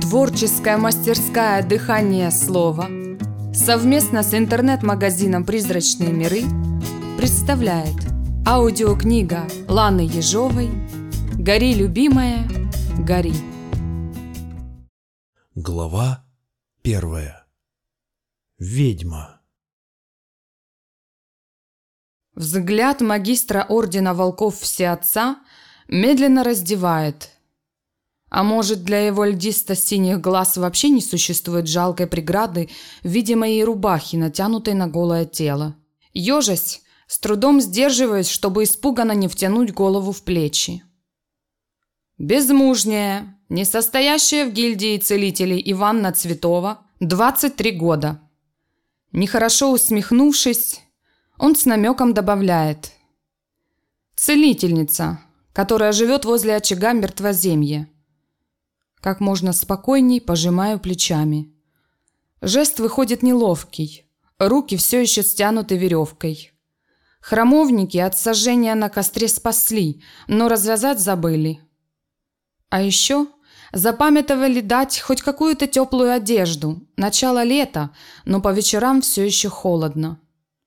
Творческая мастерская «Дыхание слова» совместно с интернет-магазином «Призрачные миры» представляет аудиокнига Ланы Ежовой «Гори, любимая, гори». Глава 1. Ведьма. Взгляд магистра Ордена Волков Всеотца медленно раздевает. А может, для его льдисто-синих глаз вообще не существует жалкой преграды в виде моей рубахи, натянутой на голое тело. Ежась, с трудом сдерживаюсь, чтобы испуганно не втянуть голову в плечи. Безмужняя, не состоящая в гильдии целителей Иванна Цветова, 23 года. Нехорошо усмехнувшись, он с намеком добавляет: целительница, которая живет возле очага мертвоземья. Как можно спокойней пожимаю плечами. Жест выходит неловкий, руки все еще стянуты веревкой. Храмовники от сожжения на костре спасли, но развязать забыли. А еще запамятовали дать хоть какую-то теплую одежду. Начало лета, но по вечерам все еще холодно.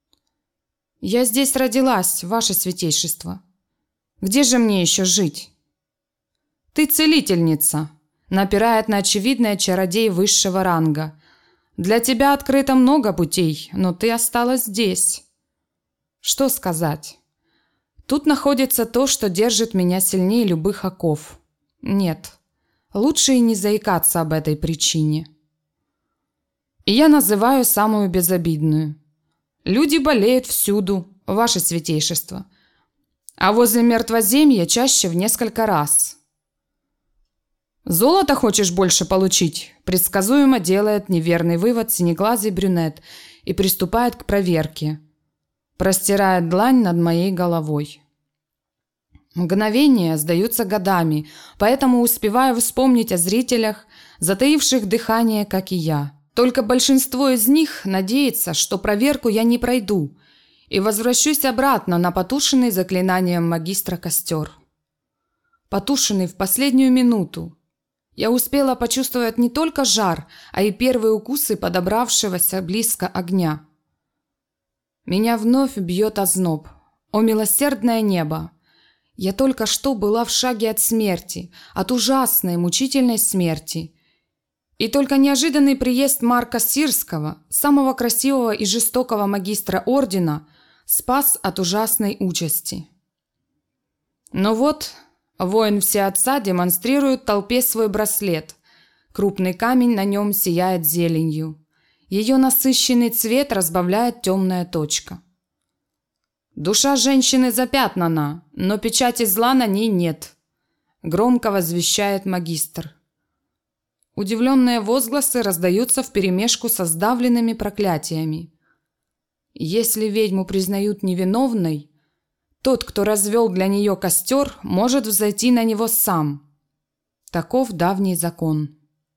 Я здесь родилась, ваше святейшество. Где же мне еще жить? Ты целительница, напирает на очевидное чародей высшего ранга. Для тебя открыто много путей, но ты осталась здесь. Что сказать? Тут находится то, что держит меня сильнее любых оков. Нет, лучше и не заикаться об этой причине. И я называю самую безобидную. Люди болеют всюду, ваше святейшество. А возле мертвоземья чаще в несколько раз. «Золото хочешь больше получить?» Предсказуемо делает неверный вывод синеглазый брюнет и приступает к проверке. Простирает длань над моей головой. Мгновения сдаются годами, поэтому успеваю вспомнить о зрителях, затаивших дыхание, как и я. Только большинство из них надеется, что проверку я не пройду и возвращусь обратно на потушенный заклинанием магистра костер. Потушенный в последнюю минуту. Я успела почувствовать не только жар, а и первые укусы подобравшегося близко огня. Меня вновь бьет озноб. О, милосердное небо! Я только что была в шаге от смерти, от ужасной, мучительной смерти. И только неожиданный приезд Марка Сирского, самого красивого и жестокого магистра Ордена, спас от ужасной участи. Но вот воин Всеотца демонстрирует толпе свой браслет. Крупный камень на нем сияет зеленью. Ее насыщенный цвет разбавляет темная точка. Душа женщины запятнана, но печати зла на ней нет, громко возвещает магистр. Удивленные возгласы раздаются вперемешку со сдавленными проклятиями. Если ведьму признают невиновной, тот, кто развел для нее костер, может взойти на него сам. Таков давний закон.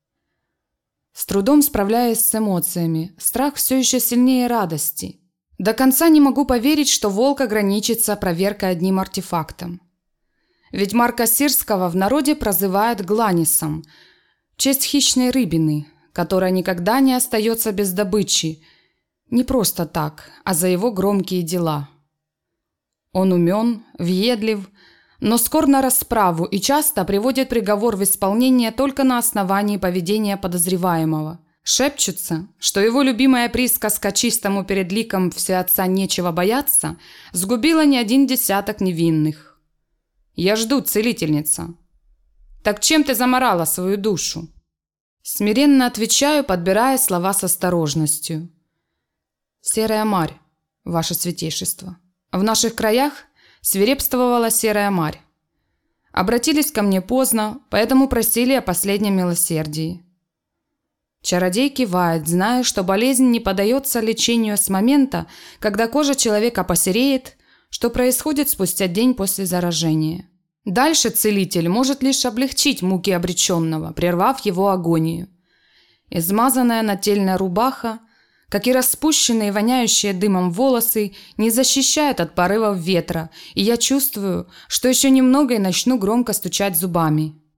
С трудом справляясь с эмоциями, страх все еще сильнее радости. До конца не могу поверить, что волк ограничится проверкой одним артефактом. Ведь Марка Сирского в народе прозывают Гланисом, в честь хищной рыбины, которая никогда не остается без добычи, не просто так, а за его громкие дела. Он умен, въедлив, но скор на расправу и часто приводит приговор в исполнение только на основании поведения подозреваемого. Шепчутся, что его любимая присказка чистому перед ликом Всеотца нечего бояться сгубила не один десяток невинных. «Я жду, целительница». «Так чем ты заморала свою душу?» Смиренно отвечаю, подбирая слова с осторожностью. «Серая марь, ваше святейшество. В наших краях свирепствовала серая марь. Обратились ко мне поздно, поэтому просили о последнем милосердии». Чародей кивает, зная, что болезнь не поддается лечению с момента, когда кожа человека посереет, что происходит спустя день после заражения. Дальше целитель может лишь облегчить муки обреченного, прервав его агонию. Измазанная нательная рубаха, как и распущенные, воняющие дымом волосы, не защищает от порывов ветра, и я чувствую, что еще немного и начну громко стучать зубами.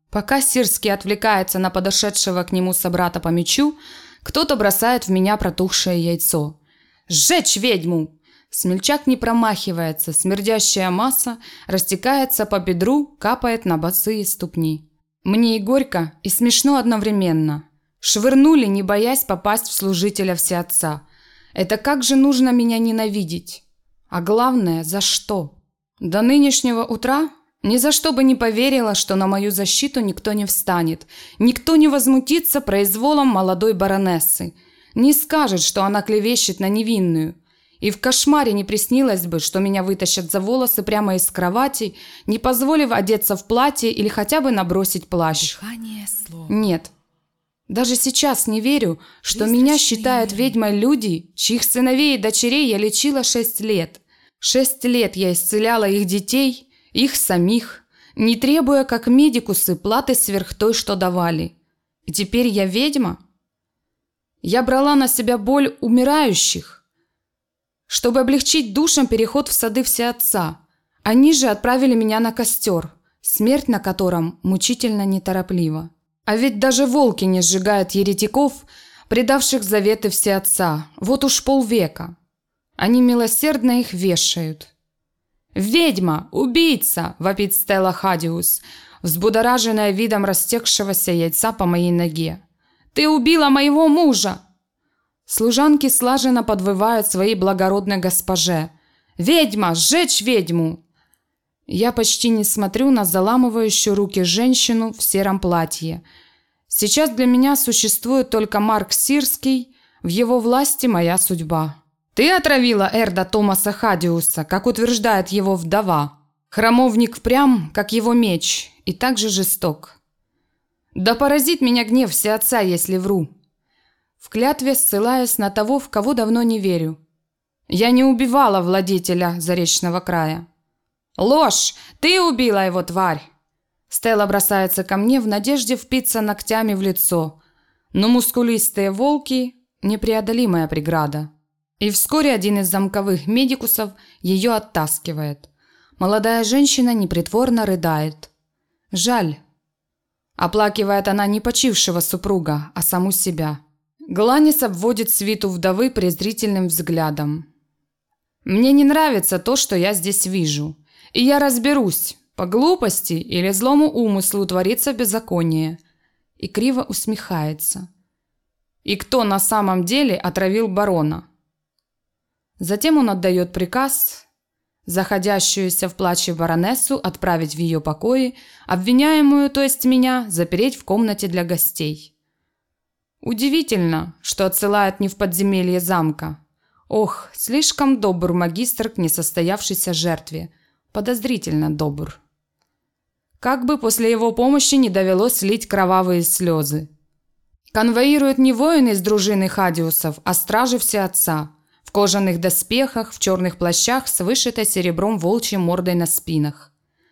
Пока Сирский отвлекается на подошедшего к нему собрата по мечу, кто-то бросает в меня протухшее яйцо. «Сжечь ведьму!» Смельчак не промахивается, смердящая масса растекается по бедру, капает на босые ступни. Мне и горько, и смешно одновременно. Швырнули, не боясь попасть в служителя Всеотца. Это как же нужно меня ненавидеть? А главное, за что? До нынешнего утра ни за что бы не поверила, что на мою защиту никто не встанет. Никто не возмутится произволом молодой баронессы. Не скажет, что она клевещет на невинную. И в кошмаре не приснилось бы, что меня вытащат за волосы прямо из кровати, не позволив одеться в платье или хотя бы набросить плащ. Нет. Даже сейчас не верю, что меня считают ведьмой люди, чьих сыновей и дочерей я лечила 6 лет. 6 лет я исцеляла их детей, их самих, не требуя, как медикусы, платы сверх той, что давали. И теперь я ведьма? Я брала на себя боль умирающих, чтобы облегчить душам переход в сады Всеотца. Они же отправили меня на костер, смерть на котором мучительно нетороплива. А ведь даже волки не сжигают еретиков, предавших заветы Всеотца, вот уж полвека. Они милосердно их вешают. «Ведьма! Убийца!» – вопит Стелла Хадиус, взбудораженная видом растекшегося яйца по моей ноге. «Ты убила моего мужа!» Служанки слаженно подвывают своей благородной госпоже. «Ведьма! Сжечь ведьму!» Я почти не смотрю на заламывающую руки женщину в сером платье. Сейчас для меня существует только Марк Сирский, в его власти моя судьба. Ты отравила Эрда Томаса Хадиуса, как утверждает его вдова. Храмовник впрямь, как его меч, и так же жесток. Да поразит меня гнев Всеотца, если вру. В клятве ссылаюсь на того, в кого давно не верю. Я не убивала владетеля Заречного края. «Ложь! Ты убила его, тварь!» Стелла бросается ко мне в надежде впиться ногтями в лицо. Но мускулистые волки – непреодолимая преграда. И вскоре один из замковых медикусов ее оттаскивает. Молодая женщина непритворно рыдает. Жаль. Оплакивает она не почившего супруга, а саму себя. Гланис обводит свиту вдовы презрительным взглядом. «Мне не нравится то, что я здесь вижу. И я разберусь, по глупости или злому умыслу творится беззаконие». И криво усмехается. «И кто на самом деле отравил барона?» Затем он отдает приказ заходящуюся в плаче баронессу отправить в ее покои, обвиняемую, то есть меня, запереть в комнате для гостей. Удивительно, что отсылают не в подземелье замка. Ох, слишком добр магистр к несостоявшейся жертве. Подозрительно добр. Как бы после его помощи не довелось лить кровавые слезы. Конвоируют не воины из дружины Хадиусов, а стражи Всеотца. В кожаных доспехах, в черных плащах с вышитой серебром волчьей мордой на спинах.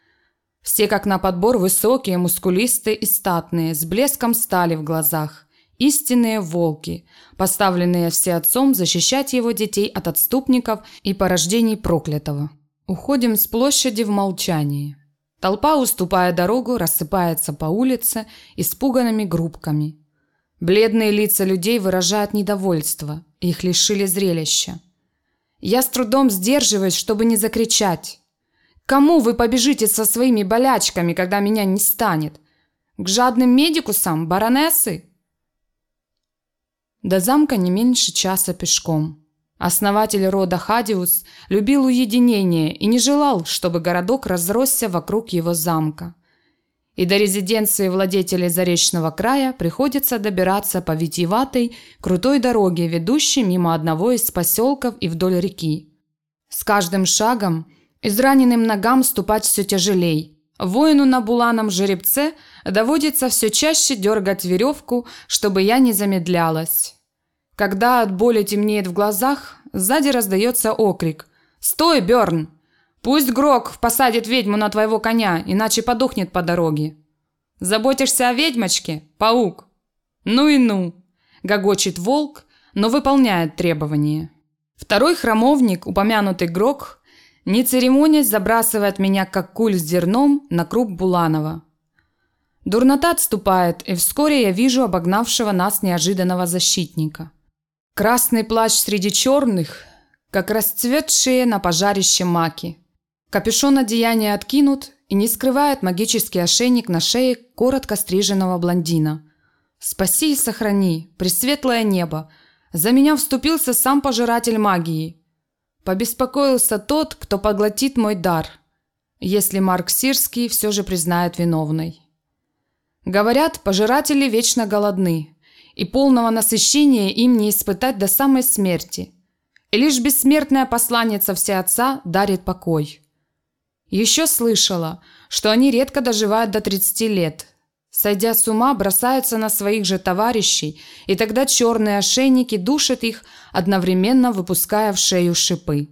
Все как на подбор высокие, мускулистые и статные, с блеском стали в глазах. Истинные волки, поставленные Всеотцом защищать его детей от отступников и порождений проклятого. Уходим с площади в молчании. Толпа, уступая дорогу, рассыпается по улице испуганными группками. Бледные лица людей выражают недовольство, их лишили зрелища. Я с трудом сдерживаюсь, чтобы не закричать. Кому вы побежите со своими болячками, когда меня не станет? К жадным медикусам, баронессы? До замка не меньше часа пешком. Основатель рода Хадиус любил уединение и не желал, чтобы городок разросся вокруг его замка. И до резиденции владетелей Заречного края приходится добираться по витиеватой, крутой дороге, ведущей мимо одного из поселков и вдоль реки. С каждым шагом израненным ногам ступать все тяжелей. Воину на буланом жеребце доводится все чаще дергать веревку, чтобы я не замедлялась. Когда от боли темнеет в глазах, сзади раздается окрик: «Стой, Бёрн! Пусть Грок посадит ведьму на твоего коня, иначе подохнет по дороге». «Заботишься о ведьмочке, паук?» «Ну и ну!» – гогочет волк, но выполняет требования. Второй храмовник, упомянутый Грок, не церемонясь, забрасывает меня, как куль с зерном, на круп Буланова. Дурнота отступает, и вскоре я вижу обогнавшего нас неожиданного защитника. Красный плащ среди черных, как расцветшие на пожарище маки. Капюшон одеяния откинут и не скрывает магический ошейник на шее коротко стриженного блондина. Спаси и сохрани, пресветлое небо. За меня вступился сам пожиратель магии. Побеспокоился тот, кто поглотит мой дар, если Марк Сирский все же признает виновной. Говорят, пожиратели вечно голодны, и полного насыщения им не испытать до самой смерти. И лишь бессмертная посланница Всеотца дарит покой. Еще слышала, что они редко доживают до 30 лет. Сойдя с ума, бросаются на своих же товарищей, и тогда черные ошейники душат их, одновременно выпуская в шею шипы.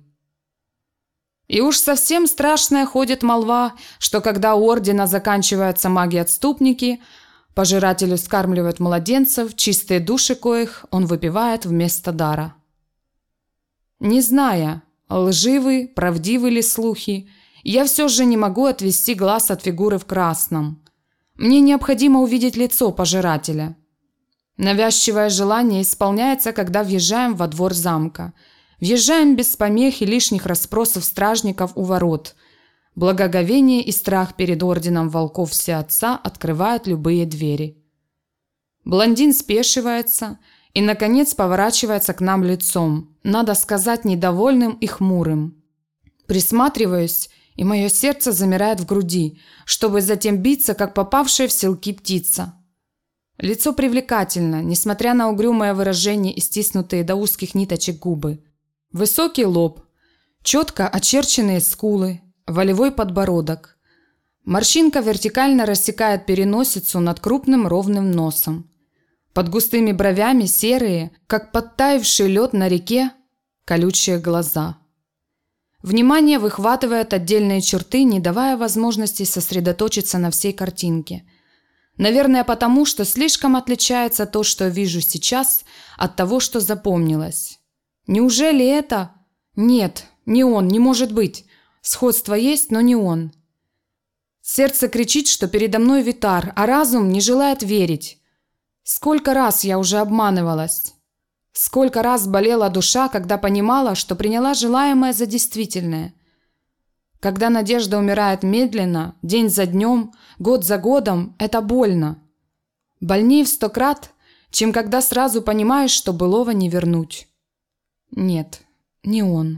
И уж совсем страшная ходит молва, что когда у ордена заканчиваются маги-отступники, пожирателю скармливают младенцев, чистые души коих он выпивает вместо дара. Не зная, лживы, правдивы ли слухи, я все же не могу отвести глаз от фигуры в красном. Мне необходимо увидеть лицо пожирателя. Навязчивое желание исполняется, когда въезжаем во двор замка. Въезжаем без помех и лишних расспросов стражников у ворот. Благоговение и страх перед орденом волков Всеотца открывают любые двери. Блондин спешивается и, наконец, поворачивается к нам лицом, надо сказать, недовольным и хмурым. Присматриваюсь, и мое сердце замирает в груди, чтобы затем биться, как попавшая в селки птица. Лицо привлекательно, несмотря на угрюмое выражение и стиснутые до узких ниточек губы. Высокий лоб, четко очерченные скулы, волевой подбородок. Морщинка вертикально рассекает переносицу над крупным ровным носом. Под густыми бровями серые, как подтаявший лед на реке, колючие глаза. Внимание выхватывает отдельные черты, не давая возможности сосредоточиться на всей картинке. Наверное, потому, что слишком отличается то, что вижу сейчас, от того, что запомнилось. Неужели это? Нет, не он, не может быть. Сходство есть, но не он. Сердце кричит, что передо мной Витар, а разум не желает верить. Сколько раз я уже обманывалась. Сколько раз болела душа, когда понимала, что приняла желаемое за действительное. Когда надежда умирает медленно, день за днем, год за годом, это больно. Больнее в 100 крат, чем когда сразу понимаешь, что былого не вернуть. Нет, не он.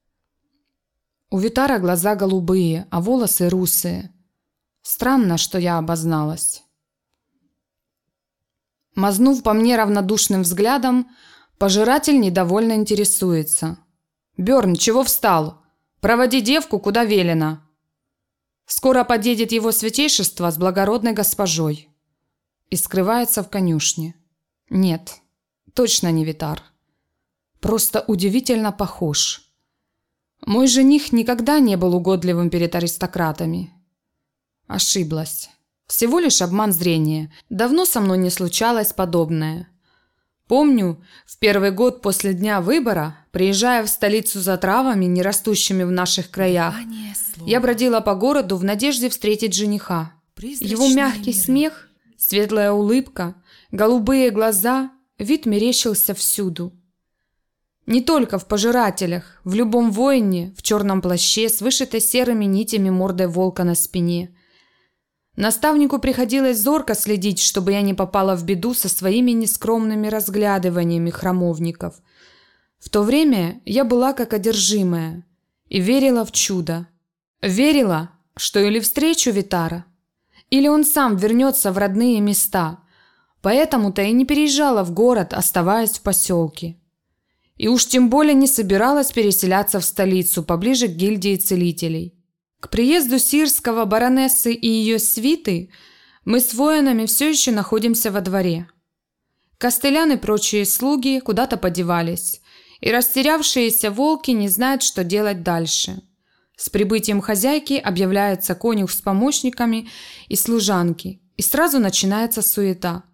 У Витара глаза голубые, а волосы русые. Странно, что я обозналась. Мазнув по мне равнодушным взглядом, пожиратель недовольно интересуется. «Бёрн, чего встал? Проводи девку, куда велено. Скоро подъедет его святейшество с благородной госпожой». И скрывается в конюшне. Нет, точно не Витар. Просто удивительно похож. Мой жених никогда не был угодливым перед аристократами. Ошиблась. Всего лишь обман зрения. Давно со мной не случалось подобное. Помню, в первый год после дня выбора, приезжая в столицу за травами, не растущими в наших краях, я бродила по городу в надежде встретить жениха. Его мягкий смех, светлая улыбка, голубые глаза, вид мерещился всюду. Не только в пожирателях, в любом воине, в черном плаще с вышитой серыми нитями мордой волка на спине. Наставнику приходилось зорко следить, чтобы я не попала в беду со своими нескромными разглядываниями храмовников. В то время я была как одержимая и верила в чудо. Верила, что или встречу Витара, или он сам вернется в родные места. Поэтому-то и не переезжала в город, оставаясь в поселке. И уж тем более не собиралась переселяться в столицу, поближе к гильдии целителей. К приезду сирского баронессы и ее свиты мы с воинами все еще находимся во дворе. Костылян и прочие слуги куда-то подевались, и растерявшиеся волки не знают, что делать дальше. С прибытием хозяйки объявляется конюх с помощниками и служанки, и сразу начинается суета.